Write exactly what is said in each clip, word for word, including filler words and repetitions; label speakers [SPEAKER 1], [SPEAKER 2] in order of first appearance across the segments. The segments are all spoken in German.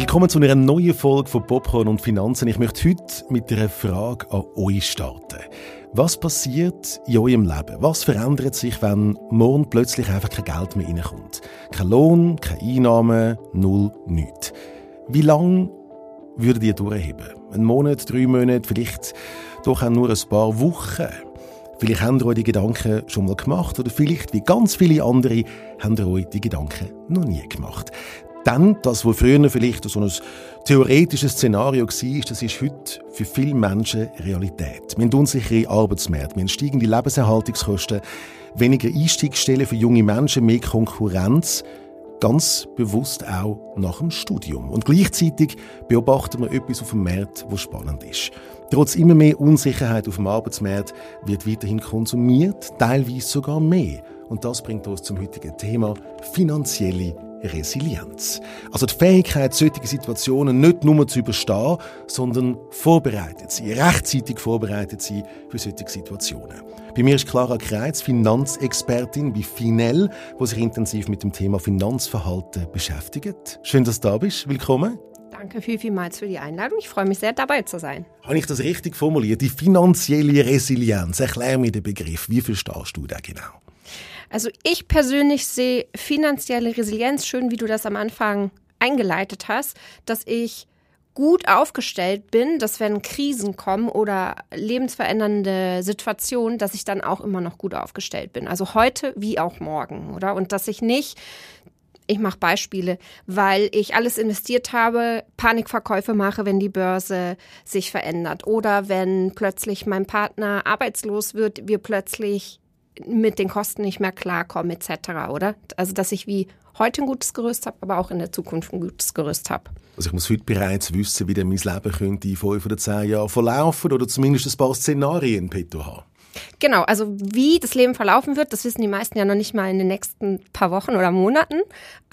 [SPEAKER 1] Willkommen zu einer neuen Folge von Popcorn und Finanzen. Ich möchte heute mit einer Frage an euch starten. Was passiert in eurem Leben? Was verändert sich, wenn morgen plötzlich einfach kein Geld mehr reinkommt? Kein Lohn, keine Einnahmen, null, nichts. Wie lange würdet ihr durchheben? Ein Monat, drei Monate, vielleicht doch auch nur ein paar Wochen? Vielleicht habt ihr euch die Gedanken schon mal gemacht oder vielleicht, wie ganz viele andere, habt ihr euch die Gedanken noch nie gemacht. Denn das, was früher vielleicht so ein theoretisches Szenario war, das ist heute für viele Menschen Realität. Wir haben unsichere Arbeitsmärkte, wir haben steigende Lebenserhaltungskosten, weniger Einstiegsstellen für junge Menschen, mehr Konkurrenz, ganz bewusst auch nach dem Studium. Und gleichzeitig beobachten wir etwas auf dem Markt, was spannend ist. Trotz immer mehr Unsicherheit auf dem Arbeitsmarkt wird weiterhin konsumiert, teilweise sogar mehr. Und das bringt uns zum heutigen Thema finanzielle Resilienz. Also die Fähigkeit, solche Situationen nicht nur zu überstehen, sondern vorbereitet sein, rechtzeitig vorbereitet sein für solche Situationen. Bei mir ist Clara Kreitz, Finanzexpertin bei Finell, die sich intensiv mit dem Thema Finanzverhalten beschäftigt. Schön, dass du da bist. Willkommen.
[SPEAKER 2] Danke viel, vielmals für die Einladung. Ich freue mich sehr, dabei zu sein.
[SPEAKER 1] Habe ich das richtig formuliert? Die finanzielle Resilienz. Erklär mir den Begriff. Wie verstehst du den genau?
[SPEAKER 2] Also ich persönlich sehe finanzielle Resilienz, schön wie du das am Anfang eingeleitet hast, dass ich gut aufgestellt bin, dass wenn Krisen kommen oder lebensverändernde Situationen, dass ich dann auch immer noch gut aufgestellt bin. Also heute wie auch morgen, oder? Und dass ich nicht, ich mache Beispiele, weil ich alles investiert habe, Panikverkäufe mache, wenn die Börse sich verändert oder wenn plötzlich mein Partner arbeitslos wird, wir plötzlich mit den Kosten nicht mehr klarkommen et cetera, oder? Also, dass ich wie heute ein gutes Gerüst habe, aber auch in der Zukunft ein gutes Gerüst habe.
[SPEAKER 1] Also ich muss heute bereits wissen, wie denn mein Leben könnte in fünf oder zehn Jahren verlaufen oder zumindest ein paar Szenarien in petto haben.
[SPEAKER 2] Genau, also wie das Leben verlaufen wird, das wissen die meisten ja noch nicht mal in den nächsten paar Wochen oder Monaten,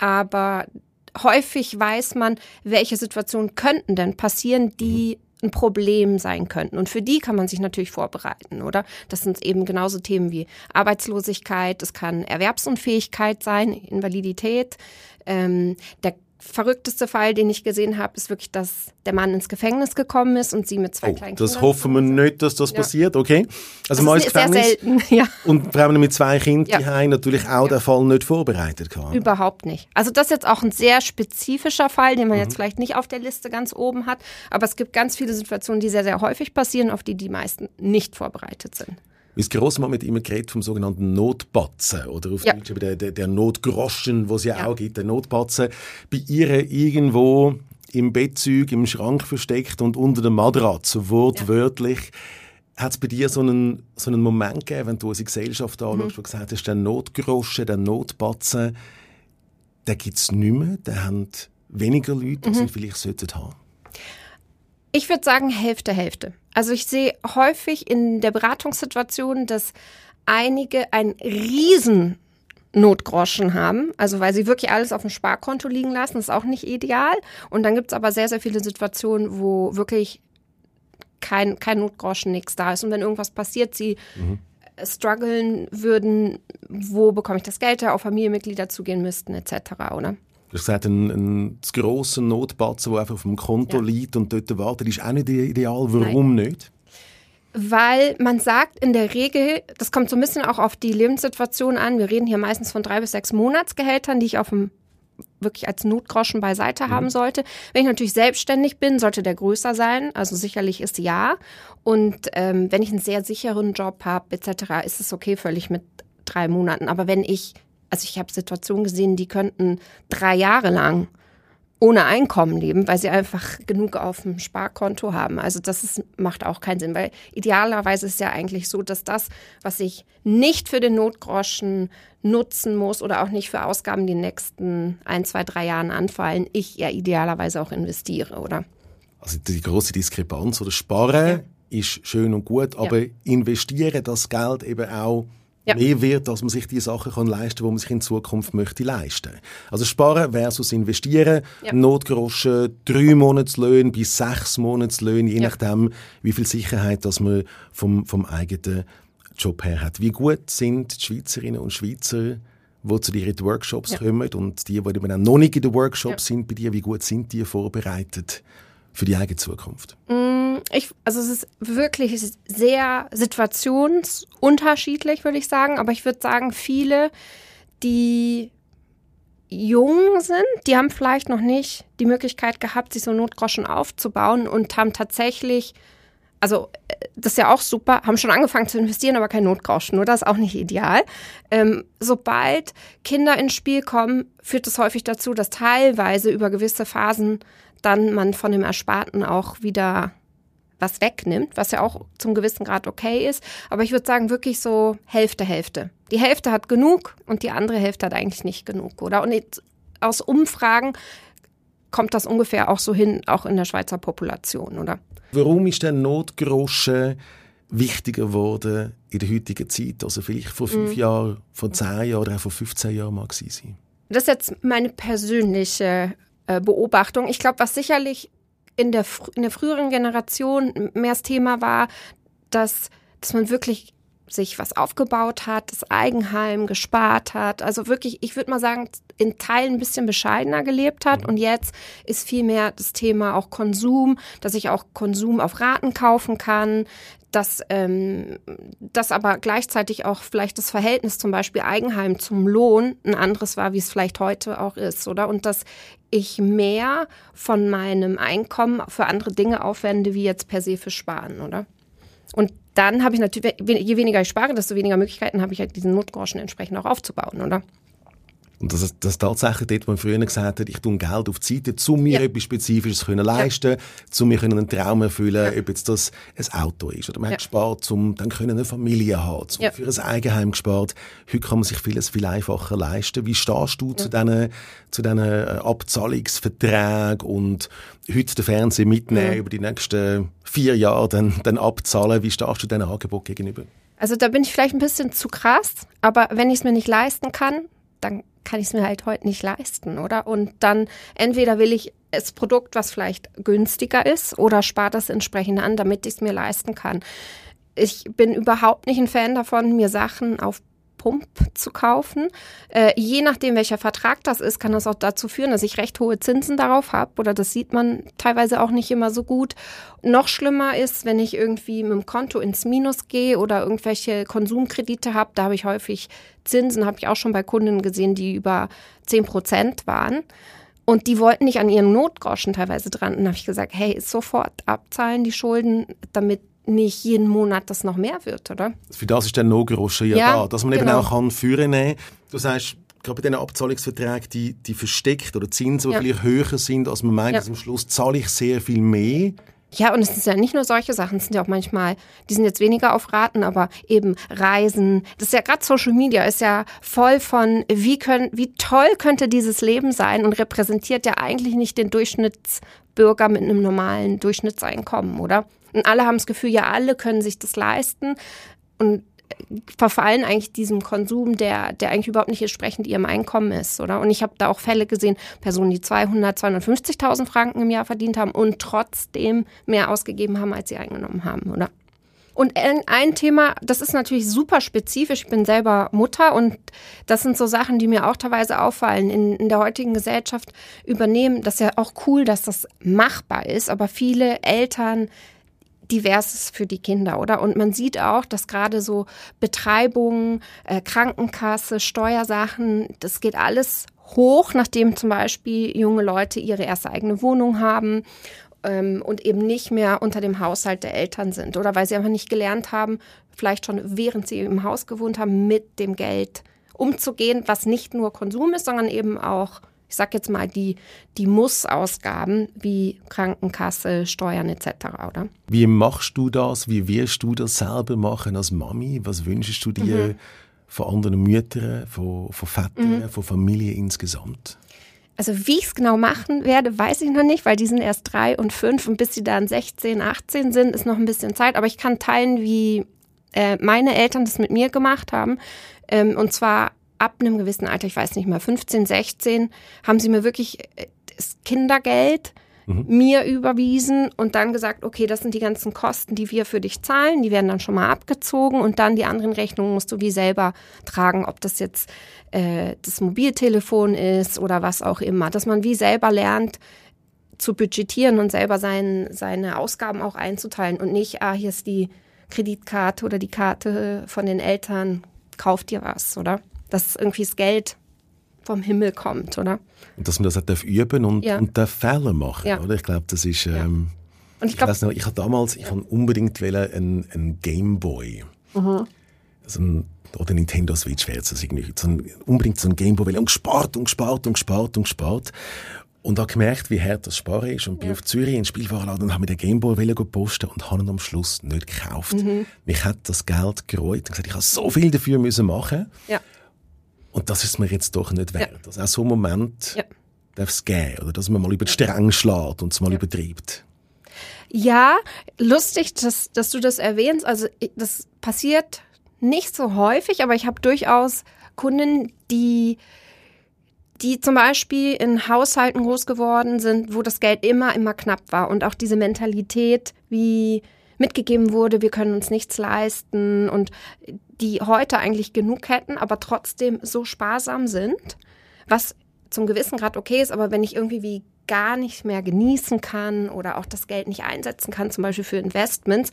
[SPEAKER 2] aber häufig weiß man, welche Situationen könnten denn passieren, die ein Problem sein könnten. Und für die kann man sich natürlich vorbereiten, oder? Das sind eben genauso Themen wie Arbeitslosigkeit, es kann Erwerbsunfähigkeit sein, Invalidität. Ähm, der verrückteste Fall, den ich gesehen habe, ist wirklich, dass der Mann ins Gefängnis gekommen ist und sie mit zwei
[SPEAKER 1] oh,
[SPEAKER 2] kleinen Kindern.
[SPEAKER 1] Das hoffen wir nicht, dass das ja. passiert, okay? Also
[SPEAKER 2] das ist sehr selten, ja.
[SPEAKER 1] Und vor allem mit zwei Kindern
[SPEAKER 2] ja.
[SPEAKER 1] die natürlich auch ja. den Fall nicht vorbereitet kann.
[SPEAKER 2] Überhaupt nicht. Also das ist jetzt auch ein sehr spezifischer Fall, den man mhm. jetzt vielleicht nicht auf der Liste ganz oben hat, aber es gibt ganz viele Situationen, die sehr, sehr häufig passieren, auf die die meisten nicht vorbereitet sind.
[SPEAKER 1] Unsere Grossmama hat immer geredet vom sogenannten Notbatzen oder auf
[SPEAKER 2] ja.
[SPEAKER 1] Deutsch der, der, der Notgroschen, was es ja, ja auch gibt, der Notbatzen. Bei ihr irgendwo im Bettzeug, im Schrank versteckt und unter der Matratze, wortwörtlich. Ja. Hat es bei dir so einen, so einen Moment gegeben, wenn du unsere Gesellschaft anschaust, mhm. wo du gesagt hast, der Notgroschen, der Notbatzen, den gibt es nicht mehr, den haben weniger Leute, als mhm. sie vielleicht sollten haben?
[SPEAKER 2] Ich würde sagen Hälfte, Hälfte. Also ich sehe häufig in der Beratungssituation, dass einige einen riesen Notgroschen haben, also weil sie wirklich alles auf dem Sparkonto liegen lassen, das ist auch nicht ideal. Und dann gibt es aber sehr, sehr viele Situationen, wo wirklich kein, kein Notgroschen, nichts da ist. Und wenn irgendwas passiert, sie mhm. strugglen würden, wo bekomme ich das Geld her, auf Familienmitglieder zugehen müssten et cetera, oder?
[SPEAKER 1] Du hast gesagt, ein, ein grosser Notbatzen, der einfach auf dem Konto ja. liegt und dort wartet, ist auch nicht ideal. Warum Nein. nicht?
[SPEAKER 2] Weil man sagt in der Regel, das kommt so ein bisschen auch auf die Lebenssituation an, wir reden hier meistens von drei bis sechs Monatsgehältern, die ich auf dem wirklich als Notgroschen beiseite mhm. haben sollte. Wenn ich natürlich selbstständig bin, sollte der größer sein, also sicherlich ist ja. Und ähm, wenn ich einen sehr sicheren Job habe et cetera, ist es okay völlig mit drei Monaten. Aber wenn ich Also ich habe Situationen gesehen, die könnten drei Jahre lang ohne Einkommen leben, weil sie einfach genug auf dem Sparkonto haben. Also das ist, macht auch keinen Sinn, weil idealerweise ist es ja eigentlich so, dass das, was ich nicht für den Notgroschen nutzen muss oder auch nicht für Ausgaben, die in den nächsten ein, zwei, drei Jahren anfallen, ich ja idealerweise auch investiere, oder?
[SPEAKER 1] Also die grosse Diskrepanz oder Sparen ja. ist schön und gut, aber ja. investieren das Geld eben auch Ja. mehr wird, dass man sich die Sachen kann leisten kann, die man sich in Zukunft möchte leisten. Also sparen versus investieren, ja. Notgroschen, drei Monatslöhne bis sechs Monatslöhne, je ja. nachdem, wie viel Sicherheit dass man vom, vom eigenen Job her hat. Wie gut sind die Schweizerinnen und Schweizer, die zu dir in die Workshops
[SPEAKER 2] ja.
[SPEAKER 1] kommen und die, die eben auch noch nicht in den Workshops
[SPEAKER 2] ja.
[SPEAKER 1] sind bei dir, wie gut sind die vorbereitet für die eigene Zukunft?
[SPEAKER 2] Ich, also es ist wirklich sehr situationsunterschiedlich, würde ich sagen. Aber ich würde sagen, viele, die jung sind, die haben vielleicht noch nicht die Möglichkeit gehabt, sich so Notgroschen aufzubauen und haben tatsächlich, also das ist ja auch super, haben schon angefangen zu investieren, aber kein Notgroschen, nur das ist auch nicht ideal. Ähm, sobald Kinder ins Spiel kommen, führt es häufig dazu, dass teilweise über gewisse Phasen dann man von dem Ersparten auch wieder was wegnimmt, was ja auch zum gewissen Grad okay ist. Aber ich würde sagen, wirklich so Hälfte, Hälfte. Die Hälfte hat genug und die andere Hälfte hat eigentlich nicht genug, oder? Und jetzt, aus Umfragen kommt das ungefähr auch so hin, auch in der Schweizer Population, oder?
[SPEAKER 1] Warum ist der Notgroschen wichtiger geworden in der heutigen Zeit? Also vielleicht vor fünf mm. Jahren, vor zehn Jahren oder auch vor fünfzehn Jahren mal gewesen sein?
[SPEAKER 2] Das ist jetzt meine persönliche äh, Beobachtung. Ich glaube, was sicherlich in der, in der früheren Generation mehr das Thema war, dass, dass man wirklich sich was aufgebaut hat, das Eigenheim gespart hat, also wirklich, ich würde mal sagen, in Teilen ein bisschen bescheidener gelebt hat. Und jetzt ist viel mehr das Thema auch Konsum, dass ich auch Konsum auf Raten kaufen kann, dass, ähm, dass aber gleichzeitig auch vielleicht das Verhältnis zum Beispiel Eigenheim zum Lohn ein anderes war, wie es vielleicht heute auch ist, oder? Und dass ich mehr von meinem Einkommen für andere Dinge aufwende, wie jetzt per se für Sparen, oder? Und dann habe ich natürlich, je weniger ich spare, desto weniger Möglichkeiten habe ich halt diesen Notgroschen entsprechend auch aufzubauen, oder?
[SPEAKER 1] Und das, das tatsächlich dort, wo man früher gesagt hat, ich tue Geld auf die Seite, um mir ja. etwas Spezifisches können leisten, ja. um mir einen Traum erfüllen, ja. ob jetzt das ein Auto ist. Oder man ja. hat gespart, um dann können eine Familie haben, um ja. für ein Eigenheim gespart. Heute kann man sich vieles viel einfacher leisten. Wie stehst du ja. zu diesen zu diesen Abzahlungsverträgen und heute den Fernseher mitnehmen, ja. über die nächsten vier Jahre dann, dann abzahlen? Wie stehst du diesen Angebot gegenüber? Also
[SPEAKER 2] da bin ich vielleicht ein bisschen zu krass, aber wenn ich es mir nicht leisten kann, dann kann ich es mir halt heute nicht leisten, oder? Und dann entweder will ich das Produkt, was vielleicht günstiger ist, oder spare das entsprechend an, damit ich es mir leisten kann. Ich bin überhaupt nicht ein Fan davon, mir Sachen auf Pump zu kaufen. Äh, je nachdem, welcher Vertrag das ist, kann das auch dazu führen, dass ich recht hohe Zinsen darauf habe, oder das sieht man teilweise auch nicht immer so gut. Noch schlimmer ist, wenn ich irgendwie mit dem Konto ins Minus gehe oder irgendwelche Konsumkredite habe, da habe ich häufig Zinsen, habe ich auch schon bei Kunden gesehen, die über zehn Prozent waren. Und die wollten nicht an ihren Notgroschen teilweise dran. Und da habe ich gesagt, hey, sofort abzahlen die Schulden, damit nicht jeden Monat das noch mehr wird, oder?
[SPEAKER 1] Für das ist der Notgroschen ja, ja da, dass man genau. eben auch kann führen kann. Du sagst, gerade bei diesen Abzahlungsverträgen, die, die versteckt oder Zinsen, die ja. vielleicht höher sind, als man meint, ja. dass am Schluss zahle ich sehr viel mehr.
[SPEAKER 2] Ja, und es sind ja nicht nur solche Sachen, es sind ja auch manchmal, die sind jetzt weniger auf Raten, aber eben Reisen. Das ist ja gerade Social Media, ist ja voll von, wie können, wie toll könnte dieses Leben sein und repräsentiert ja eigentlich nicht den Durchschnittsbürger mit einem normalen Durchschnittseinkommen, oder? Und alle haben das Gefühl, ja, alle können sich das leisten und verfallen eigentlich diesem Konsum, der, der eigentlich überhaupt nicht entsprechend ihrem Einkommen ist, oder? Und ich habe da auch Fälle gesehen, Personen, die zweihundert, zweihundertfünfzigtausend Franken im Jahr verdient haben und trotzdem mehr ausgegeben haben, als sie eingenommen haben, oder? Und ein Thema, das ist natürlich super spezifisch, ich bin selber Mutter und das sind so Sachen, die mir auch teilweise auffallen. In, in der heutigen Gesellschaft übernehmen, das ist ja auch cool, dass das machbar ist, aber viele Eltern Diverses für die Kinder, oder? Und man sieht auch, dass gerade so Betreibungen, äh, Krankenkasse, Steuersachen, das geht alles hoch, nachdem zum Beispiel junge Leute ihre erste eigene Wohnung haben ähm, und eben nicht mehr unter dem Haushalt der Eltern sind, oder? Weil sie einfach nicht gelernt haben, vielleicht schon während sie im Haus gewohnt haben, mit dem Geld umzugehen, was nicht nur Konsum ist, sondern eben auch, ich sag jetzt mal, die, die Muss-Ausgaben wie Krankenkasse, Steuern et cetera, oder?
[SPEAKER 1] Wie machst du das? Wie wirst du das selber machen als Mami? Was wünschst du dir mhm. von anderen Müttern, von, von Vätern, mhm. von Familie insgesamt?
[SPEAKER 2] Also wie ich es genau machen werde, weiß ich noch nicht, weil die sind erst drei und fünf und bis sie dann sechzehn, achtzehn sind, ist noch ein bisschen Zeit. Aber ich kann teilen, wie äh, meine Eltern das mit mir gemacht haben. Ähm, und zwar ab einem gewissen Alter, ich weiß nicht mehr, fünfzehn, sechzehn, haben sie mir wirklich das Kindergeld mhm. mir überwiesen und dann gesagt, okay, das sind die ganzen Kosten, die wir für dich zahlen, die werden dann schon mal abgezogen und dann die anderen Rechnungen musst du wie selber tragen, ob das jetzt äh, das Mobiltelefon ist oder was auch immer, dass man wie selber lernt zu budgetieren und selber sein, seine Ausgaben auch einzuteilen und nicht, ah, hier ist die Kreditkarte oder die Karte von den Eltern, kauf dir was, oder? Dass irgendwie das Geld vom Himmel kommt, oder?
[SPEAKER 1] Und dass man das auch darf üben und,
[SPEAKER 2] ja.
[SPEAKER 1] und darf Fehler machen,
[SPEAKER 2] ja.
[SPEAKER 1] oder? Ich glaube, das ist... Ähm,
[SPEAKER 2] ja. und ich
[SPEAKER 1] ich
[SPEAKER 2] glaub,
[SPEAKER 1] weiß noch, ich habe damals, ich ja. unbedingt einen, einen Gameboy. Mhm. Also ein, oder Nintendo Switch wäre es irgendwie. So ein, unbedingt so ein Gameboy. Und gespart und gespart und gespart und gespart. Und habe gemerkt, wie hart das Sparen ist. Und bin ja. auf Zürich in den Spielwarenladen und habe mir den Gameboy posten und habe ihn am Schluss nicht gekauft. Mhm. Mich hat das Geld gereut und gesagt, ich habe so viel dafür müssen machen.
[SPEAKER 2] Ja.
[SPEAKER 1] Und das ist mir jetzt doch nicht wert. Ja. Also auch so einen Moment
[SPEAKER 2] ja.
[SPEAKER 1] darf es geben. Oder dass man mal über die Stränge schlägt und es mal ja. übertreibt.
[SPEAKER 2] Ja, lustig, dass, dass du das erwähnst. Also das passiert nicht so häufig, aber ich habe durchaus Kunden, die, die zum Beispiel in Haushalten groß geworden sind, wo das Geld immer, immer knapp war. Und auch diese Mentalität, wie mitgegeben wurde, wir können uns nichts leisten und die heute eigentlich genug hätten, aber trotzdem so sparsam sind, was zum gewissen Grad okay ist, aber wenn ich irgendwie wie gar nicht mehr genießen kann oder auch das Geld nicht einsetzen kann, zum Beispiel für Investments,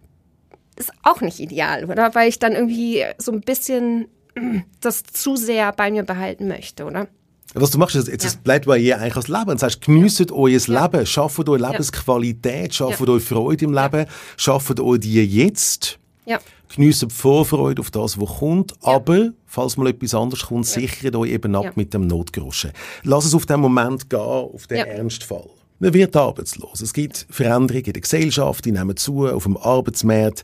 [SPEAKER 2] ist auch nicht ideal, oder? Weil ich dann irgendwie so ein bisschen das zu sehr bei mir behalten möchte, oder?
[SPEAKER 1] Was du machst, ist, jetzt ja. bleibt bei ihr eigentlich als Leben. Du sagst, geniesst ja. euer ja. Leben, schafft euch Lebensqualität, schafft ja. euch Freude im Leben, ja. schafft euch die jetzt.
[SPEAKER 2] Ja.
[SPEAKER 1] Geniessen die Vorfreude auf das, was kommt, ja. aber, falls mal etwas anderes kommt, ja. sichert euch eben ab ja. mit dem Notgroschen. Lass es auf den Moment gehen, auf den ja. Ernstfall. Man wird arbeitslos. Es gibt Veränderungen in der Gesellschaft, die nehmen zu, auf dem Arbeitsmarkt.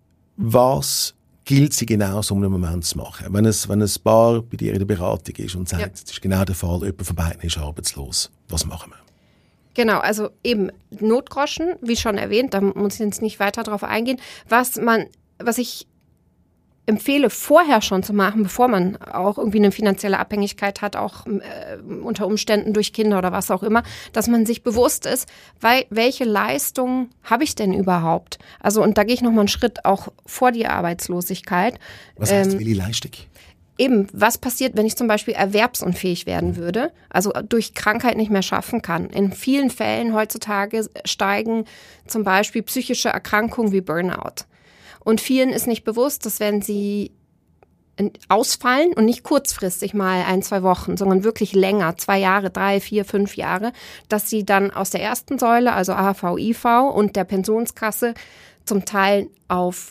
[SPEAKER 1] Was gilt sie genau so einen Moment zu machen? Wenn es, wenn ein Paar bei dir in der Beratung ist und sagt, ja. das ist genau der Fall, jemand von beiden ist arbeitslos, was machen wir?
[SPEAKER 2] Genau, also eben Notgroschen, wie schon erwähnt, da muss ich jetzt nicht weiter drauf eingehen. Was man, was ich empfehle, vorher schon zu machen, bevor man auch irgendwie eine finanzielle Abhängigkeit hat, auch äh, unter Umständen durch Kinder oder was auch immer, dass man sich bewusst ist, weil, welche Leistungen habe ich denn überhaupt? Also und da gehe ich nochmal einen Schritt auch vor die Arbeitslosigkeit.
[SPEAKER 1] Was heißt, ähm, welche Leistung?
[SPEAKER 2] Eben, was passiert, wenn ich zum Beispiel erwerbsunfähig werden würde, also durch Krankheit nicht mehr schaffen kann. In vielen Fällen heutzutage steigen zum Beispiel psychische Erkrankungen wie Burnout. Und vielen ist nicht bewusst, dass wenn sie ausfallen und nicht kurzfristig mal ein, zwei Wochen, sondern wirklich länger, zwei Jahre, drei, vier, fünf Jahre, dass sie dann aus der ersten Säule, also A H V, I V und der Pensionskasse zum Teil auf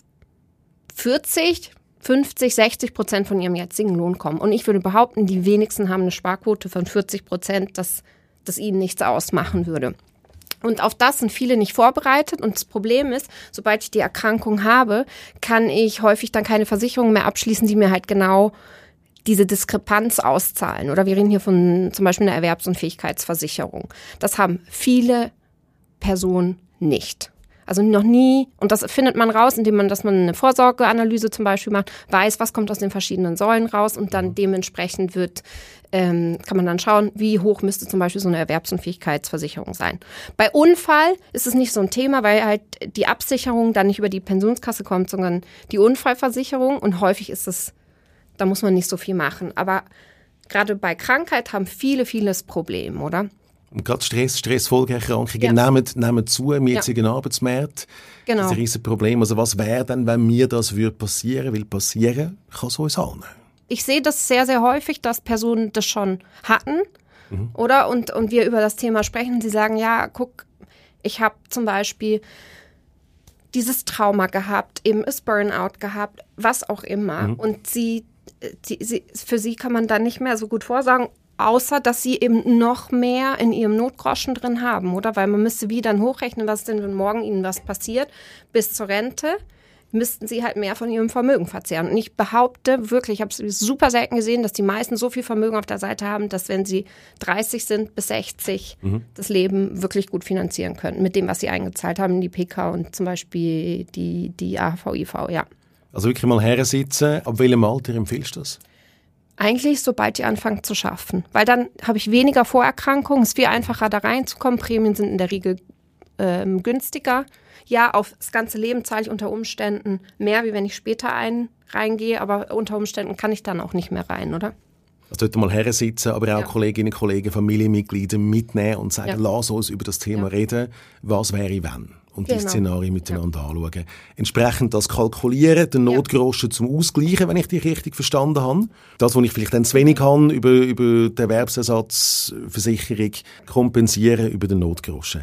[SPEAKER 2] vierzig, fünfzig, sechzig Prozent von ihrem jetzigen Lohn kommen. Und ich würde behaupten, die wenigsten haben eine Sparquote von vierzig Prozent, dass das ihnen nichts ausmachen würde. Und auf das sind viele nicht vorbereitet. Und das Problem ist, sobald ich die Erkrankung habe, kann ich häufig dann keine Versicherung mehr abschließen, die mir halt genau diese Diskrepanz auszahlen. Oder wir reden hier von zum Beispiel einer Erwerbsunfähigkeitsversicherung. Das haben viele Personen nicht. Also noch nie, und das findet man raus, indem man, dass man eine Vorsorgeanalyse zum Beispiel macht, weiß, was kommt aus den verschiedenen Säulen raus und dann dementsprechend wird, ähm, kann man dann schauen, wie hoch müsste zum Beispiel so eine Erwerbsunfähigkeitsversicherung sein. Bei Unfall ist es nicht so ein Thema, weil halt die Absicherung dann nicht über die Pensionskasse kommt, sondern die Unfallversicherung und häufig ist es, da muss man nicht so viel machen. Aber gerade bei Krankheit haben viele, vieles Problem, oder?
[SPEAKER 1] Und gerade Stress, Stressfolgeerkrankungen ja. nehmen, nehmen zu im jetzigen ja. Arbeitsmarkt.
[SPEAKER 2] Genau.
[SPEAKER 1] Das ist ein riesen Problem. Also was wäre denn, wenn mir das würde passieren? Weil passieren kann es uns allen.
[SPEAKER 2] Ich sehe das sehr, sehr häufig, dass Personen das schon hatten, mhm. oder? Und, und wir über das Thema sprechen. Sie sagen, ja, guck, ich habe zum Beispiel dieses Trauma gehabt, eben ist Burnout gehabt, was auch immer. Mhm. Und sie, die, sie, für sie kann man dann nicht mehr so gut vorsagen, außer dass sie eben noch mehr in ihrem Notgroschen drin haben, oder? Weil man müsste wie dann hochrechnen, was denn, wenn morgen ihnen was passiert, bis zur Rente, müssten sie halt mehr von ihrem Vermögen verzehren. Und ich behaupte wirklich, ich habe es super selten gesehen, dass die meisten so viel Vermögen auf der Seite haben, dass wenn sie dreißig sind bis sechzig mhm. das Leben wirklich gut finanzieren können, mit dem, was sie eingezahlt haben in die P K und zum Beispiel die, die A H V, I V, ja.
[SPEAKER 1] Also wirklich mal hersitzen. Ab welchem Alter empfiehlst du das?
[SPEAKER 2] Eigentlich, sobald die anfangen zu schaffen. Weil dann habe ich weniger Vorerkrankungen, es ist viel einfacher, da reinzukommen. Prämien sind in der Regel ähm, günstiger. Ja, auf das ganze Leben zahle ich unter Umständen mehr, wie wenn ich später ein reingehe. Aber unter Umständen kann ich dann auch nicht mehr rein, oder?
[SPEAKER 1] Also dort mal hersitzen, aber auch ja. Kolleginnen und Kollegen, Familienmitglieder mitnehmen und sagen, ja. lass uns über das Thema ja. reden. Was wäre, wenn? Und genau. die Szenarien miteinander ja. anschauen. Entsprechend das kalkulieren, den Notgroschen ja. zum Ausgleichen, wenn ich dich richtig verstanden habe. Das, was ich vielleicht dann zu wenig habe, über, über die Erwerbsersatzversicherung kompensieren über den Notgroschen.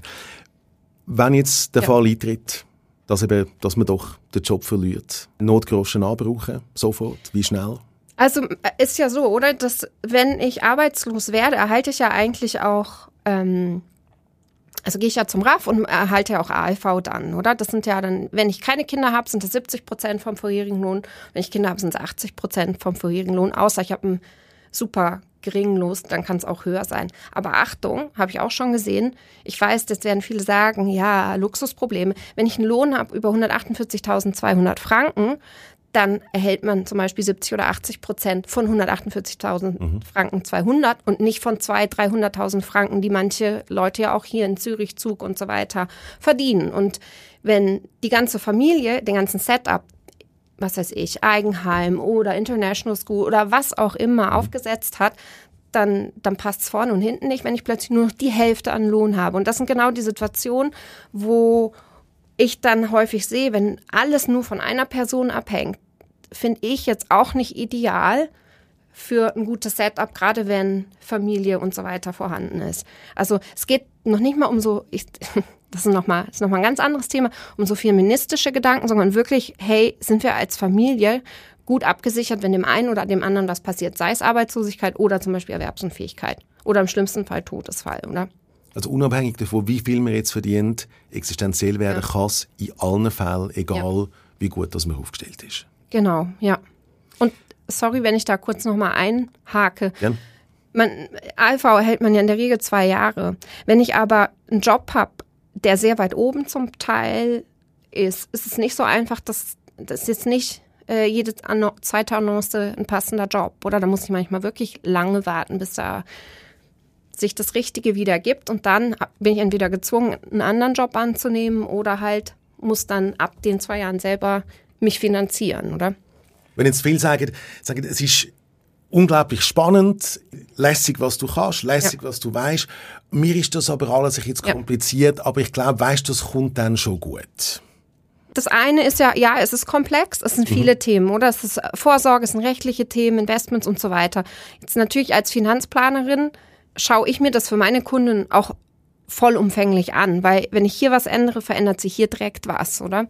[SPEAKER 1] Wenn jetzt der ja. Fall eintritt, dass, eben, dass man doch den Job verliert, Notgroschen anbrauchen, sofort, wie schnell?
[SPEAKER 2] Also ist ja so, oder? Dass, wenn ich arbeitslos werde, erhalte ich ja eigentlich auch... Ähm, Also gehe ich ja zum R A F und erhalte ja auch A L V dann, oder? Das sind ja dann, wenn ich keine Kinder habe, sind das siebzig Prozent vom vorherigen Lohn. Wenn ich Kinder habe, sind es achtzig Prozent vom vorherigen Lohn. Außer ich habe einen super geringen Lohn, dann kann es auch höher sein. Aber Achtung, habe ich auch schon gesehen. Ich weiß, das werden viele sagen, ja, Luxusprobleme. Wenn ich einen Lohn habe über hundertachtundvierzigtausendzweihundert Franken, dann erhält man zum Beispiel siebzig oder achtzig Prozent von hundertachtundvierzigtausend mhm. Franken zweihundert und nicht von zweihunderttausend, dreihunderttausend Franken, die manche Leute ja auch hier in Zürich, Zug und so weiter verdienen. Und wenn die ganze Familie, den ganzen Setup, was weiß ich, Eigenheim oder International School oder was auch immer mhm. aufgesetzt hat, dann, dann passt es vorne und hinten nicht, wenn ich plötzlich nur noch die Hälfte an Lohn habe. Und das sind genau die Situationen, wo ich dann häufig sehe, wenn alles nur von einer Person abhängt, finde ich jetzt auch nicht ideal für ein gutes Setup, gerade wenn Familie und so weiter vorhanden ist. Also es geht noch nicht mal um so, ich, das ist nochmal noch mal ein ganz anderes Thema, um so feministische Gedanken, sondern wirklich, hey, sind wir als Familie gut abgesichert, wenn dem einen oder dem anderen was passiert, sei es Arbeitslosigkeit oder zum Beispiel Erwerbsunfähigkeit oder im schlimmsten Fall Todesfall, oder?
[SPEAKER 1] Also unabhängig davon, wie viel man jetzt verdient, existenziell werden ja. kann es in allen Fällen, egal ja. wie gut dass man aufgestellt ist.
[SPEAKER 2] Genau, ja. Und sorry, wenn ich da kurz nochmal einhake. Ja. Man, A L V erhält man ja in der Regel zwei Jahre. Wenn ich aber einen Job habe, der sehr weit oben zum Teil ist, ist es nicht so einfach, dass das jetzt nicht äh, jede Anno- zweite Annonce ein passender Job. Oder da muss ich manchmal wirklich lange warten, bis da sich das Richtige wieder gibt. Und dann bin ich entweder gezwungen, einen anderen Job anzunehmen oder halt muss dann ab den zwei Jahren selber mich finanzieren, oder?
[SPEAKER 1] Wenn jetzt viele sagen, sagen, es ist unglaublich spannend, lässig, was du kannst, lässig, ja. was du weißt. Mir ist das aber alles jetzt kompliziert, ja. aber ich glaube, weißt, das kommt dann schon gut.
[SPEAKER 2] Das eine ist ja, ja, es ist komplex, es sind viele mhm. Themen, oder? Es ist Vorsorge, es sind rechtliche Themen, Investments und so weiter. Jetzt natürlich als Finanzplanerin schaue ich mir das für meine Kunden auch vollumfänglich an, weil wenn ich hier was ändere, verändert sich hier direkt was, oder?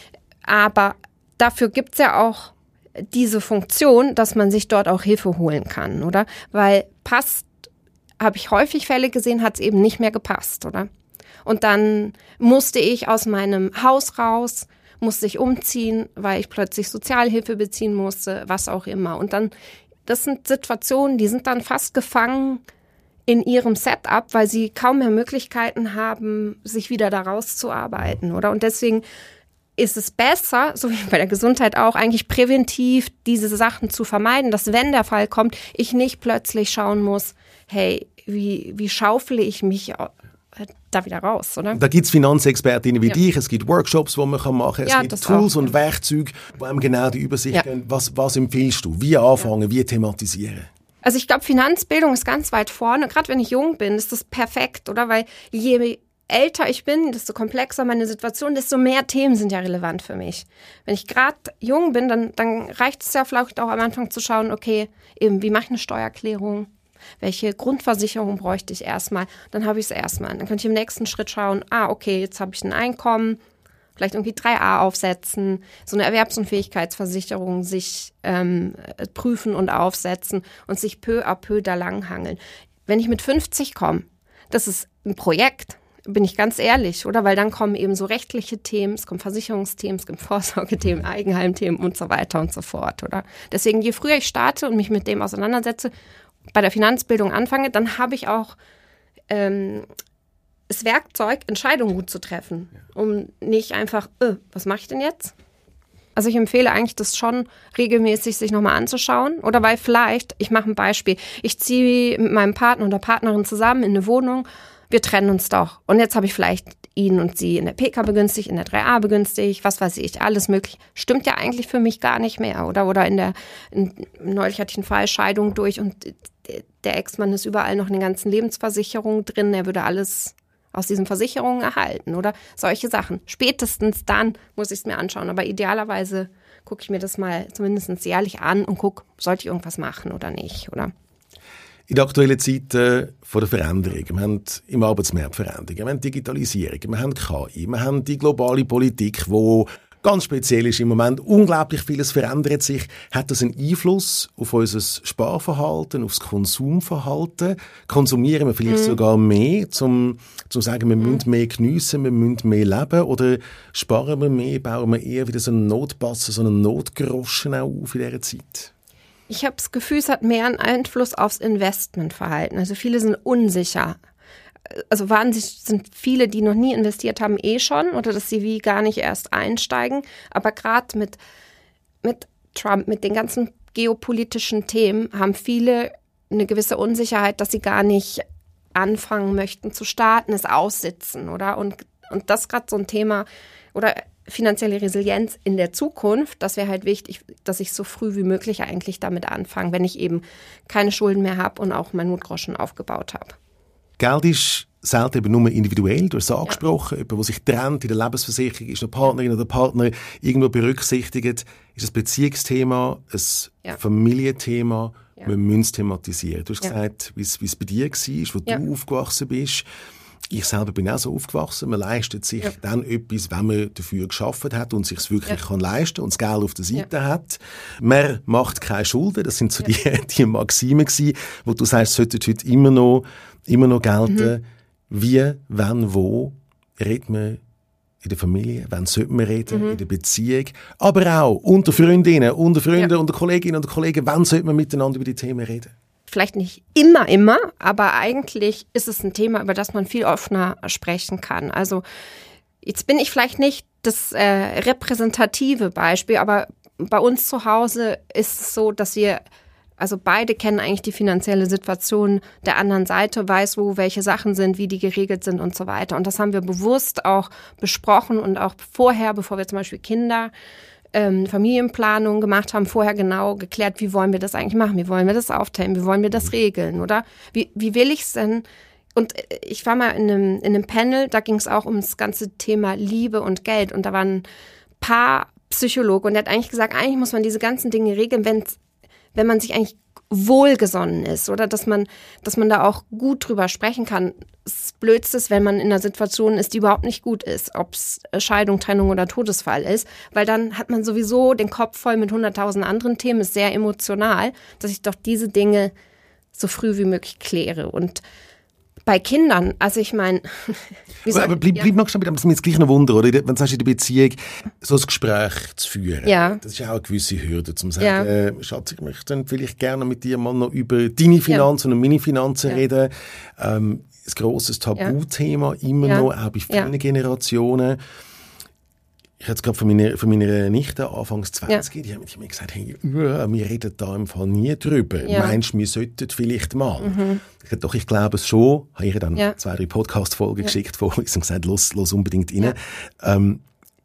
[SPEAKER 2] Aber dafür gibt's ja auch diese Funktion, dass man sich dort auch Hilfe holen kann, oder? Weil passt, habe ich häufig Fälle gesehen, hat es eben nicht mehr gepasst, oder? Und dann musste ich aus meinem Haus raus, musste ich umziehen, weil ich plötzlich Sozialhilfe beziehen musste, was auch immer. Und dann, das sind Situationen, die sind dann fast gefangen in ihrem Setup, weil sie kaum mehr Möglichkeiten haben, sich wieder da rauszuarbeiten, oder? Und deswegen ist es besser, so wie bei der Gesundheit auch, eigentlich präventiv diese Sachen zu vermeiden, dass wenn der Fall kommt, ich nicht plötzlich schauen muss, hey, wie, wie schaufle ich mich da wieder raus, oder?
[SPEAKER 1] Da gibt es Finanzexpertinnen wie ja. dich, es gibt Workshops, die man machen kann, es ja, gibt Tools auch. Und Werkzeuge, die einem genau die Übersicht ja. geben. Was, was empfiehlst du? Wie anfangen, ja. wie thematisieren?
[SPEAKER 2] Also ich glaube, Finanzbildung ist ganz weit vorne. Gerade wenn ich jung bin, ist das perfekt, oder? Weil je älter ich bin, desto komplexer meine Situation, desto mehr Themen sind ja relevant für mich. Wenn ich gerade jung bin, dann, dann reicht es ja vielleicht auch am Anfang zu schauen, okay, eben, wie mache ich eine Steuererklärung? Welche Grundversicherung bräuchte ich erstmal? Dann habe ich es erstmal. Dann könnte ich im nächsten Schritt schauen, ah, okay, jetzt habe ich ein Einkommen, vielleicht irgendwie drei a aufsetzen, so eine Erwerbsunfähigkeitsversicherung sich ähm, prüfen und aufsetzen und sich peu à peu da langhangeln. Wenn ich mit fünfzig komme, das ist ein Projekt, bin ich ganz ehrlich, oder? Weil dann kommen eben so rechtliche Themen, es kommen Versicherungsthemen, es kommen Vorsorgethemen, Eigenheimthemen und so weiter und so fort, oder? Deswegen, je früher ich starte und mich mit dem auseinandersetze, bei der Finanzbildung anfange, dann habe ich auch ähm, das Werkzeug, Entscheidungen gut zu treffen, um nicht einfach, äh, was mache ich denn jetzt? Also ich empfehle eigentlich, das schon regelmäßig sich nochmal anzuschauen. Oder weil vielleicht, ich mache ein Beispiel, ich ziehe mit meinem Partner oder Partnerin zusammen in eine Wohnung, wir trennen uns doch. Und jetzt habe ich vielleicht ihn und sie in der P K begünstigt, in der drei a begünstigt, was weiß ich, alles möglich. Stimmt ja eigentlich für mich gar nicht mehr. Oder, oder in der, in, neulich hatte ich einen Fall, Scheidung durch und der Ex-Mann ist überall noch in den ganzen Lebensversicherungen drin, er würde alles aus diesen Versicherungen erhalten oder solche Sachen. Spätestens dann muss ich es mir anschauen, aber idealerweise gucke ich mir das mal zumindest jährlich an und gucke, sollte ich irgendwas machen oder nicht, oder?
[SPEAKER 1] In der aktuellen Zeit äh, von der Veränderung, wir haben im Arbeitsmarkt Veränderungen, wir haben Digitalisierung, wir haben K I, wir haben die globale Politik, die ganz speziell ist im Moment. Unglaublich vieles verändert sich. Hat das einen Einfluss auf unser Sparverhalten, auf das Konsumverhalten? Konsumieren wir vielleicht mhm. sogar mehr, um zu sagen, wir mhm. müssen mehr geniessen, wir müssen mehr leben? Oder sparen wir mehr, bauen wir eher wieder so einen Notpass, so einen Notgroschen auch auf in dieser Zeit?
[SPEAKER 2] Ich habe das Gefühl, es hat mehr einen Einfluss aufs Investmentverhalten. Also viele sind unsicher. Also waren sich, sind viele, die noch nie investiert haben, eh schon oder dass sie wie gar nicht erst einsteigen. Aber gerade mit, mit Trump, mit den ganzen geopolitischen Themen haben viele eine gewisse Unsicherheit, dass sie gar nicht anfangen möchten zu starten, es aussitzen, oder? Und, und das ist gerade so ein Thema, oder finanzielle Resilienz in der Zukunft, das wäre halt wichtig, dass ich so früh wie möglich eigentlich damit anfange, wenn ich eben keine Schulden mehr habe und auch mein Notgroschen aufgebaut habe.
[SPEAKER 1] Geld ist selten eben nur individuell, du hast es angesprochen, ja. Jemand, der sich trennt in der Lebensversicherung, ist eine Partnerin oder Partner irgendwo berücksichtigt, ist ein Beziehungsthema, ein ja. Familienthema, ja. wir müssen es thematisieren. Du hast ja. gesagt, wie es bei dir war, wo ja. du aufgewachsen bist. Ich selber bin auch so aufgewachsen. Man leistet sich ja. dann etwas, wenn man dafür geschafft hat und sich es wirklich ja. kann leisten und das Geld auf der Seite ja. hat. Man macht keine Schulden. Das sind so ja. die, die Maxime gewesen, wo du sagst, sollten heute immer noch, immer noch gelten. Mhm. Wie, wann, wo redet man in der Familie? Wann sollte man reden? Mhm. In der Beziehung? Aber auch unter Freundinnen, unter Freunden, ja. unter Kolleginnen und Kollegen. Wann sollte man miteinander über die Themen reden?
[SPEAKER 2] Vielleicht nicht immer, immer, aber eigentlich ist es ein Thema, über das man viel offener sprechen kann. Also jetzt bin ich vielleicht nicht das äh, repräsentative Beispiel, aber bei uns zu Hause ist es so, dass wir, also beide kennen eigentlich die finanzielle Situation der anderen Seite, weiß, wo welche Sachen sind, wie die geregelt sind und so weiter. Und das haben wir bewusst auch besprochen und auch vorher, bevor wir zum Beispiel Kinder Ähm, Familienplanung gemacht haben, vorher genau geklärt, wie wollen wir das eigentlich machen, wie wollen wir das aufteilen, wie wollen wir das regeln, oder? Wie, wie will ich es denn? Und ich war mal in einem, in einem Panel, da ging es auch um das ganze Thema Liebe und Geld und da waren ein paar Psychologen und der hat eigentlich gesagt, eigentlich muss man diese ganzen Dinge regeln, wenn's, wenn man sich eigentlich wohlgesonnen ist oder dass man, dass man da auch gut drüber sprechen kann. Das Blödste ist, wenn man in einer Situation ist, die überhaupt nicht gut ist, ob es Scheidung, Trennung oder Todesfall ist, weil dann hat man sowieso den Kopf voll mit hunderttausend anderen Themen, ist sehr emotional, dass ich doch diese Dinge so früh wie möglich kläre. Und bei Kindern, also ich meine...
[SPEAKER 1] Aber, aber bleib, ja. bleib noch schnell, aber das ist mir jetzt gleich noch Wunder, oder? Wenn du sagst, in der Beziehung so ein Gespräch zu führen,
[SPEAKER 2] ja.
[SPEAKER 1] das ist auch eine gewisse Hürde, um zu sagen, ja. äh, Schatz, ich möchte dann vielleicht gerne mit dir mal noch über deine Finanzen ja. und meine Finanzen ja. reden. Ähm, ein grosses Tabuthema, ja. immer ja. noch, auch bei vielen ja. Generationen. Ich hatte es gerade von meiner, von meiner Nichte, Anfangs zwanzig, ja. die haben mir gesagt, hey, wir reden da im Fall nie drüber. Ja. Meinst du, wir sollten vielleicht mal? Mhm. Ich dachte, doch, ich glaube es schon. Ich habe ihr dann ja. zwei, drei Podcast-Folgen ja. geschickt von uns und gesagt, los, los unbedingt rein. Ja. Ähm,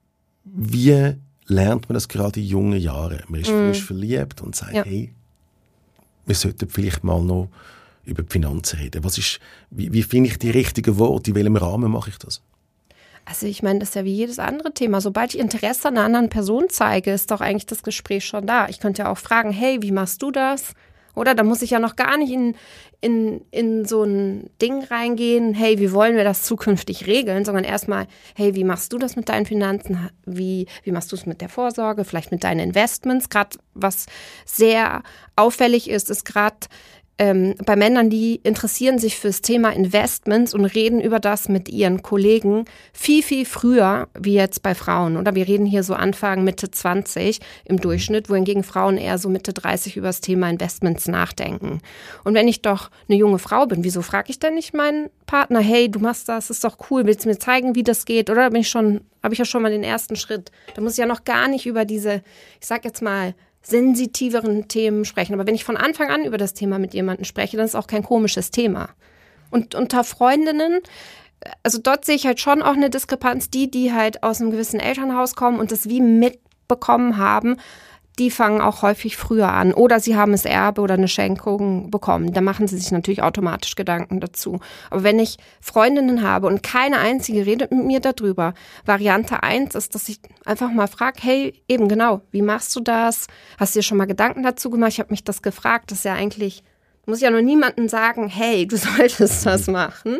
[SPEAKER 1] wie lernt man das gerade in jungen Jahren? Man ist mhm. frisch verliebt und sagt, ja. hey, wir sollten vielleicht mal noch über die Finanzen reden. Was ist, wie, wie finde ich die richtigen Worte? In welchem Rahmen mache ich das?
[SPEAKER 2] Also ich meine, das ist ja wie jedes andere Thema. Sobald ich Interesse an einer anderen Person zeige, ist doch eigentlich das Gespräch schon da. Ich könnte ja auch fragen, hey, wie machst du das? Oder da muss ich ja noch gar nicht in, in, in so ein Ding reingehen, hey, wie wollen wir das zukünftig regeln? Sondern erstmal, hey, wie machst du das mit deinen Finanzen? Wie, wie machst du es mit der Vorsorge? Vielleicht mit deinen Investments? Gerade was sehr auffällig ist, ist gerade Ähm, bei Männern, die interessieren sich fürs Thema Investments und reden über das mit ihren Kollegen viel, viel früher wie jetzt bei Frauen. Oder wir reden hier so Anfang, Mitte zwanzig im Durchschnitt, wohingegen Frauen eher so Mitte dreißig über das Thema Investments nachdenken. Und wenn ich doch eine junge Frau bin, wieso frage ich denn nicht meinen Partner, hey, du machst das, ist doch cool, willst du mir zeigen, wie das geht? Oder bin ich schon habe ich ja schon mal den ersten Schritt. Da muss ich ja noch gar nicht über diese, ich sag jetzt mal, sensitiveren Themen sprechen. Aber wenn ich von Anfang an über das Thema mit jemandem spreche, dann ist es auch kein komisches Thema. Und unter Freundinnen, also dort sehe ich halt schon auch eine Diskrepanz. Die, die halt aus einem gewissen Elternhaus kommen und das wie mitbekommen haben, die fangen auch häufig früher an. Oder sie haben das Erbe oder eine Schenkung bekommen. Da machen sie sich natürlich automatisch Gedanken dazu. Aber wenn ich Freundinnen habe und keine einzige redet mit mir darüber, Variante eins ist, dass ich einfach mal frage, hey, eben genau, wie machst du das? Hast du dir schon mal Gedanken dazu gemacht? Ich habe mich das gefragt. Das ist ja eigentlich, muss ja nur niemandem sagen, hey, du solltest das machen.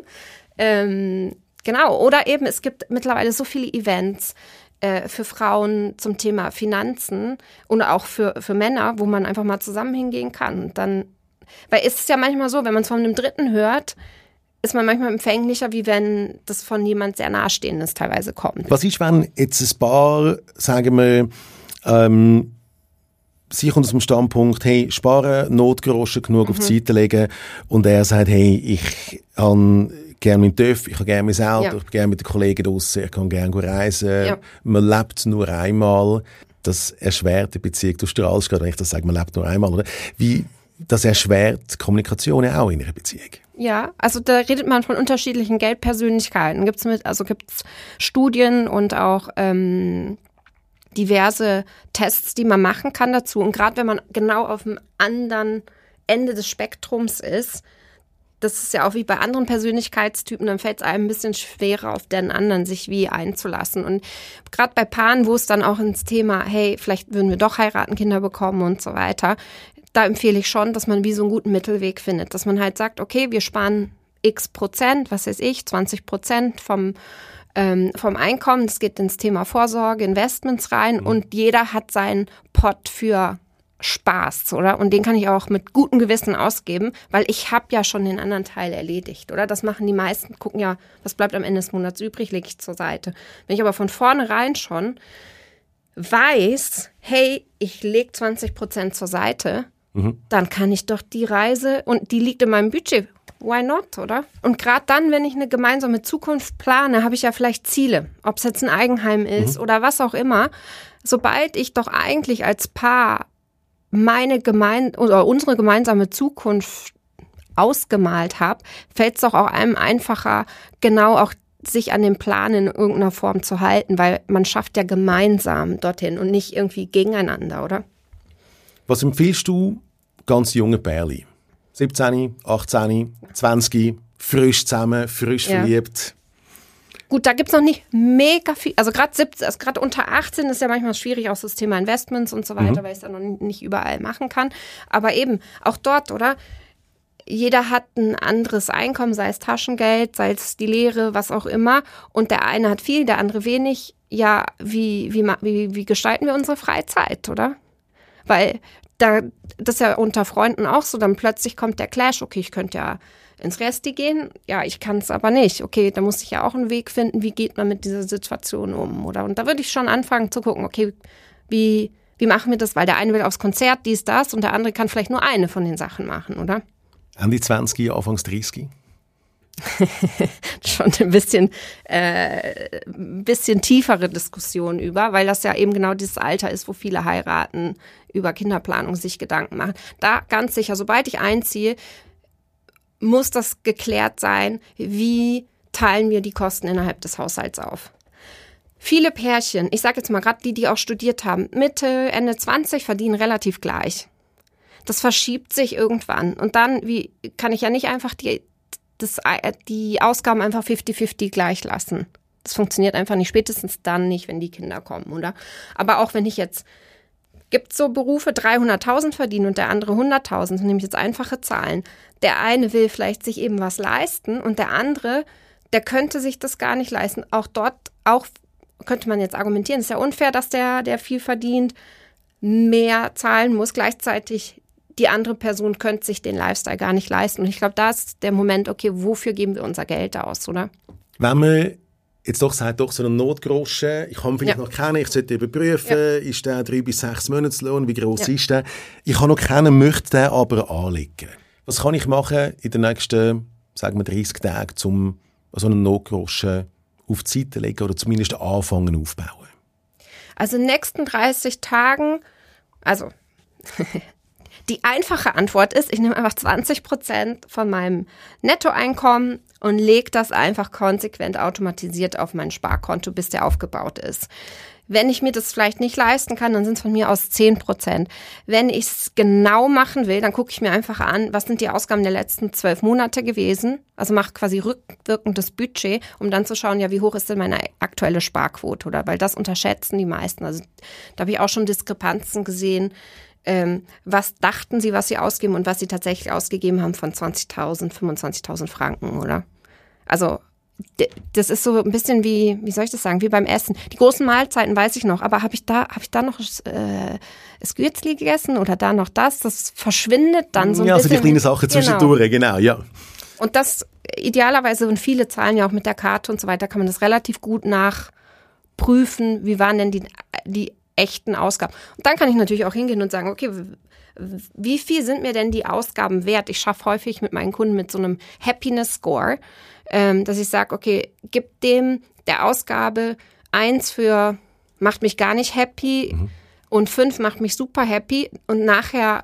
[SPEAKER 2] Ähm, genau. Oder eben, es gibt mittlerweile so viele Events für Frauen zum Thema Finanzen und auch für, für Männer, wo man einfach mal zusammen hingehen kann. Dann, weil es ist ja manchmal so, wenn man es von einem Dritten hört, ist man manchmal empfänglicher, wie wenn das von jemand sehr Nahestehendes teilweise kommt.
[SPEAKER 1] Was ist, wenn jetzt ein Paar, sagen wir, ähm, sich unter dem Standpunkt, hey, sparen, Notgroschen genug mhm. auf die Seite legen und er sagt, hey, ich habe gerne mit dem Töff, ich habe gerne mein Auto, ja. ich bin gerne mit den Kollegen draussen, ich kann gerne reisen. Ja. Man lebt nur einmal. Das erschwert die Beziehung. Du strahlst gerade, wenn ich das sage, man lebt nur einmal. Oder? Wie, das erschwert Kommunikation auch in einer Beziehung.
[SPEAKER 2] Ja, also da redet man von unterschiedlichen Geldpersönlichkeiten. Gibt's mit, also gibt's Studien und auch ähm, diverse Tests, die man machen kann dazu. Und gerade wenn man genau auf dem anderen Ende des Spektrums ist, das ist ja auch wie bei anderen Persönlichkeitstypen, dann fällt es einem ein bisschen schwerer, auf den anderen sich wie einzulassen. Und gerade bei Paaren, wo es dann auch ins Thema, hey, vielleicht würden wir doch heiraten, Kinder bekommen und so weiter, da empfehle ich schon, dass man wie so einen guten Mittelweg findet. Dass man halt sagt, okay, wir sparen x Prozent, was weiß ich, zwanzig Prozent vom, ähm, vom Einkommen. Das geht ins Thema Vorsorge, Investments rein mhm. und jeder hat seinen Pot für Spaß, oder? Und den kann ich auch mit gutem Gewissen ausgeben, weil ich habe ja schon den anderen Teil erledigt, oder? Das machen die meisten, gucken ja, was bleibt am Ende des Monats übrig, lege ich zur Seite. Wenn ich aber von vornherein schon weiß, hey, ich lege zwanzig Prozent zur Seite, mhm. dann kann ich doch die Reise, und die liegt in meinem Budget, why not, oder? Und gerade dann, wenn ich eine gemeinsame Zukunft plane, habe ich ja vielleicht Ziele, ob es jetzt ein Eigenheim ist mhm. oder was auch immer. Sobald ich doch eigentlich als Paar meine gemein oder unsere gemeinsame Zukunft ausgemalt habe, fällt es doch auch einem einfacher, genau auch sich an den Plan in irgendeiner Form zu halten, weil man schafft ja gemeinsam dorthin und nicht irgendwie gegeneinander, oder?
[SPEAKER 1] Was empfiehlst du ganz jungen Pärchen? siebzehn, achtzehn, zwanzig, frisch zusammen, frisch ja. verliebt.
[SPEAKER 2] Gut, da gibt's noch nicht mega viel, also gerade also gerade unter achtzehn ist ja manchmal schwierig, auch so das Thema Investments und so weiter, mhm. weil ich es dann noch nicht überall machen kann. Aber eben, auch dort, oder? Jeder hat ein anderes Einkommen, sei es Taschengeld, sei es die Lehre, was auch immer. Und der eine hat viel, der andere wenig. Ja, wie, wie, wie, wie gestalten wir unsere Freizeit, oder? Weil da, das ist ja unter Freunden auch so, dann plötzlich kommt der Clash, okay, ich könnte ja ins Resti gehen, ja, ich kann es aber nicht. Okay, da muss ich ja auch einen Weg finden, wie geht man mit dieser Situation um, oder? Und da würde ich schon anfangen zu gucken, okay, wie, wie machen wir das? Weil der eine will aufs Konzert, dies, das, und der andere kann vielleicht nur eine von den Sachen machen, oder?
[SPEAKER 1] Ende zwanzig, Anfangs dreißig?
[SPEAKER 2] Schon ein bisschen, äh, ein bisschen tiefere Diskussion über, weil das ja eben genau dieses Alter ist, wo viele heiraten, über Kinderplanung sich Gedanken machen. Da ganz sicher, sobald ich einziehe, muss das geklärt sein, wie teilen wir die Kosten innerhalb des Haushalts auf. Viele Pärchen, ich sage jetzt mal gerade die, die auch studiert haben, Mitte, Ende zwanzig verdienen relativ gleich. Das verschiebt sich irgendwann. Und dann wie kann ich ja nicht einfach die, das, die Ausgaben einfach fifty fifty gleich lassen. Das funktioniert einfach nicht, spätestens dann nicht, wenn die Kinder kommen, oder? Aber auch wenn ich jetzt, gibt es so Berufe, dreihunderttausend verdienen und der andere hunderttausend, nehme ich jetzt einfache Zahlen. Der eine will vielleicht sich eben was leisten und der andere, der könnte sich das gar nicht leisten. Auch dort, auch könnte man jetzt argumentieren, es ist ja unfair, dass der, der viel verdient, mehr zahlen muss. Gleichzeitig die andere Person könnte sich den Lifestyle gar nicht leisten. Und ich glaube, da ist der Moment, okay, wofür geben wir unser Geld aus, oder?
[SPEAKER 1] Wenn man jetzt doch sagt, doch so einen Notgroschen, ich kann vielleicht ja. noch keinen, ich sollte überprüfen, ja. ist der drei bis sechs Monatslohn, wie gross ja. ist der? Ich habe noch keinen, möchte den aber anlegen. Was kann ich machen in den nächsten, sagen wir, dreißig Tagen, um so einen Notgroschen auf die Seite legen oder zumindest anfangen aufbauen?
[SPEAKER 2] Also in den nächsten dreißig Tagen, also die einfache Antwort ist, ich nehme einfach zwanzig Prozent von meinem Nettoeinkommen und lege das einfach konsequent automatisiert auf mein Sparkonto, bis der aufgebaut ist. Wenn ich mir das vielleicht nicht leisten kann, dann sind es von mir aus zehn Prozent. Wenn ich es genau machen will, dann gucke ich mir einfach an, was sind die Ausgaben der letzten zwölf Monate gewesen. Also mache quasi rückwirkendes Budget, um dann zu schauen, ja, wie hoch ist denn meine aktuelle Sparquote, oder? Weil das unterschätzen die meisten. Also da habe ich auch schon Diskrepanzen gesehen. Ähm, was dachten sie, was sie ausgeben und was sie tatsächlich ausgegeben haben von zwanzigtausend, fünfundzwanzigtausend Franken, oder? Also das ist so ein bisschen wie, wie soll ich das sagen, wie beim Essen. Die großen Mahlzeiten weiß ich noch, aber habe ich da, habe ich da noch äh, das Gürzli gegessen oder da noch das? Das verschwindet dann so ein
[SPEAKER 1] ja,
[SPEAKER 2] bisschen. Ja,
[SPEAKER 1] also die kleinen Sachen zwischendurch, genau, ja.
[SPEAKER 2] Und das idealerweise, und viele zahlen ja auch mit der Karte und so weiter, kann man das relativ gut nachprüfen, wie waren denn die, die echten Ausgaben. Und dann kann ich natürlich auch hingehen und sagen, okay, wie viel sind mir denn die Ausgaben wert? Ich schaffe häufig mit meinen Kunden mit so einem Happiness Score, ähm, dass ich sage, okay, gib dem der Ausgabe eins für macht mich gar nicht happy mhm. und fünf macht mich super happy und nachher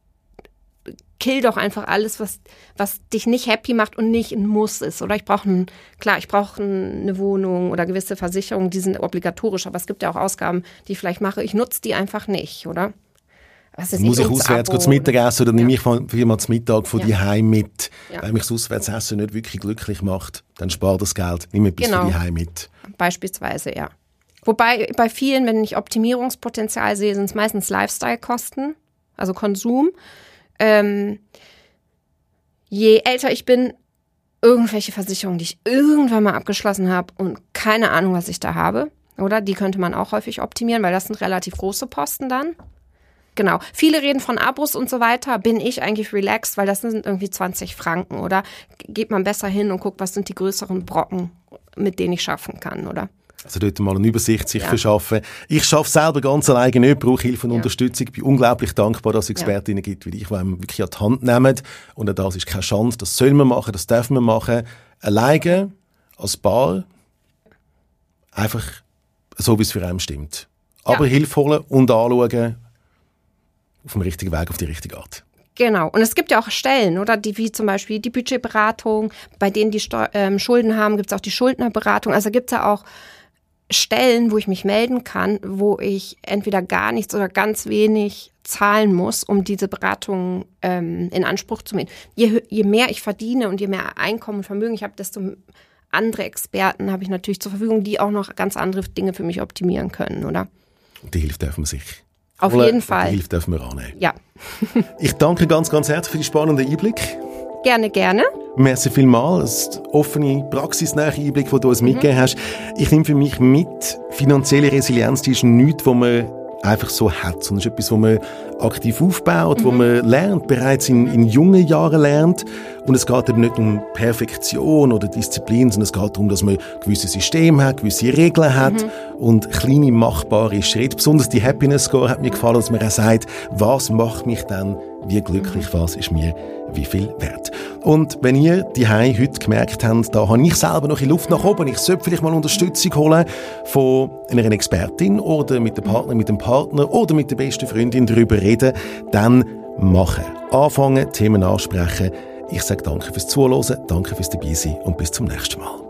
[SPEAKER 2] kill doch einfach alles, was, was dich nicht happy macht und nicht ein Muss ist. Oder ich brauche ein, klar, ich brauche eine Wohnung oder gewisse Versicherungen, die sind obligatorisch, aber es gibt ja auch Ausgaben, die ich vielleicht mache, ich nutze die einfach nicht, oder? Was ist
[SPEAKER 1] Muss ich auswärts
[SPEAKER 2] Abo,
[SPEAKER 1] zum Mittagessen oder, oder
[SPEAKER 2] ja.
[SPEAKER 1] nehme ich mal zum Mittag von ja. die Heim mit?
[SPEAKER 2] Ja.
[SPEAKER 1] Wenn mich das Auswärtsessen nicht wirklich glücklich macht, dann spare das Geld, nehme etwas
[SPEAKER 2] genau.
[SPEAKER 1] für die Heim mit.
[SPEAKER 2] Beispielsweise, ja. Wobei bei vielen, wenn ich Optimierungspotenzial sehe, sind es meistens Lifestyle-Kosten, also Konsum. Ähm, je älter ich bin, irgendwelche Versicherungen, die ich irgendwann mal abgeschlossen habe und keine Ahnung, was ich da habe, oder? Die könnte man auch häufig optimieren, weil das sind relativ große Posten dann. Genau. Viele reden von Abos und so weiter. Bin ich eigentlich relaxed, weil das sind irgendwie zwanzig Franken, oder? Geht man besser hin und guckt, was sind die größeren Brocken, mit denen ich schaffen kann, oder?
[SPEAKER 1] Also dort mal eine Übersicht sich
[SPEAKER 2] ja.
[SPEAKER 1] verschaffen. Ich schaffe selber ganz alleine nicht, brauche Hilfe und ja. Unterstützung. Ich bin unglaublich dankbar, dass es Expertinnen ja. gibt wie dich, die einem wirklich an die Hand nehmen. Und auch das ist keine Schande. Das soll man machen, das darf man machen. Alleine, als Paar, einfach so, wie es für einen stimmt. Aber ja. Hilfe holen und anschauen, auf dem richtigen Weg, auf die richtige Art.
[SPEAKER 2] Genau. Und es gibt ja auch Stellen, oder? Die, wie zum Beispiel die Budgetberatung, bei denen die Steu- ähm, Schulden haben, gibt es auch die Schuldnerberatung. Also gibt es ja auch Stellen, wo ich mich melden kann, wo ich entweder gar nichts oder ganz wenig zahlen muss, um diese Beratung ähm, in Anspruch zu nehmen. Je, je mehr ich verdiene und je mehr Einkommen und Vermögen ich habe, desto andere Experten habe ich natürlich zur Verfügung, die auch noch ganz andere Dinge für mich optimieren können, oder?
[SPEAKER 1] Die Hilfe darf man sich
[SPEAKER 2] Auf
[SPEAKER 1] holen,
[SPEAKER 2] jeden Fall.
[SPEAKER 1] Die Hilfe dürfen wir annehmen.
[SPEAKER 2] Ja.
[SPEAKER 1] Ich danke ganz, ganz herzlich für die spannenden Einblick.
[SPEAKER 2] Gerne, gerne.
[SPEAKER 1] Merci vielmals. Das offene, praxisnahe Einblick, den du uns mhm. mitgegeben hast. Ich nehme für mich mit, finanzielle Resilienz, die ist nichts, was man einfach so hat, sondern es ist etwas, was man aktiv aufbaut, mhm. wo man lernt, bereits in, in jungen Jahren lernt. Und es geht eben nicht um Perfektion oder Disziplin, sondern es geht darum, dass man gewisse Systeme hat, gewisse Regeln hat mhm. und kleine machbare Schritte. Besonders die Happiness Score hat mir gefallen, dass man auch sagt, was macht mich denn wie glücklich, was ist mir wie viel wert. Und wenn ihr die Hause heute gemerkt habt, da habe ich selber noch in Luft nach oben, ich sollte vielleicht mal Unterstützung holen von einer Expertin oder mit dem Partner, mit dem Partner oder mit der besten Freundin darüber reden, dann machen. Anfangen, Themen ansprechen. Ich sage danke fürs Zuhören, danke fürs Dabeisein und bis zum nächsten Mal.